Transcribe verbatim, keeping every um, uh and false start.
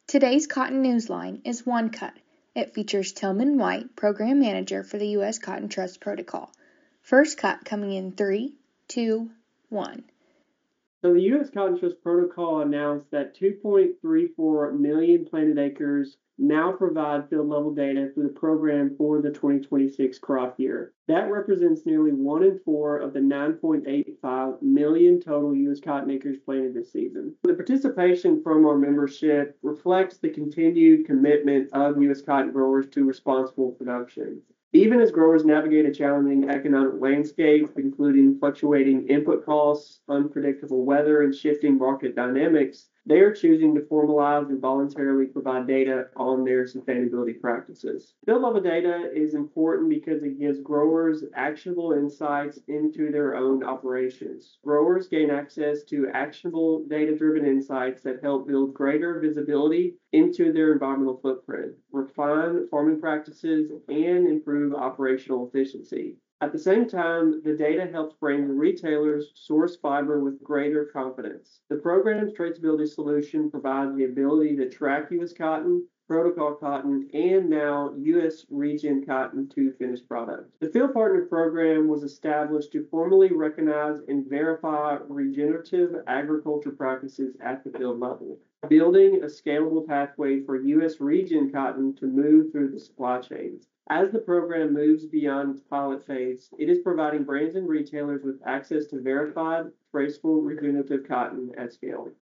Today's Cotton Newsline is One Cut. It features Tillman White, Program Manager for the U S Cotton Trust Protocol. First cut coming in three, two, one. So the U S Cotton Trust Protocol announced that two point three four million planted acres now provide field level data through the program for the twenty twenty-six crop year. That represents nearly one in four of the nine point eight five million total U S cotton acres planted this season. The participation from our membership reflects the continued commitment of U S cotton growers to responsible production. Even as growers navigate a challenging economic landscape, including fluctuating input costs, unpredictable weather, and shifting market dynamics, they are choosing to formalize and voluntarily provide data on their sustainability practices. Field level data is important because it gives growers actionable insights into their own operations. Growers gain access to actionable data-driven insights that help build greater visibility into their environmental footprint, refine farming practices, and improve operational efficiency. At the same time, the data helps brand retailers source fiber with greater confidence. The program's traceability solution provides the ability to track U S cotton, protocol cotton, and now U S region cotton to finished product. The Field Partner Program was established to formally recognize and verify regenerative agriculture practices at the field level, building a scalable pathway for U S region cotton to move through the supply chains. As the program moves beyond its pilot phase, it is providing brands and retailers with access to verified, traceable regenerative cotton at scale.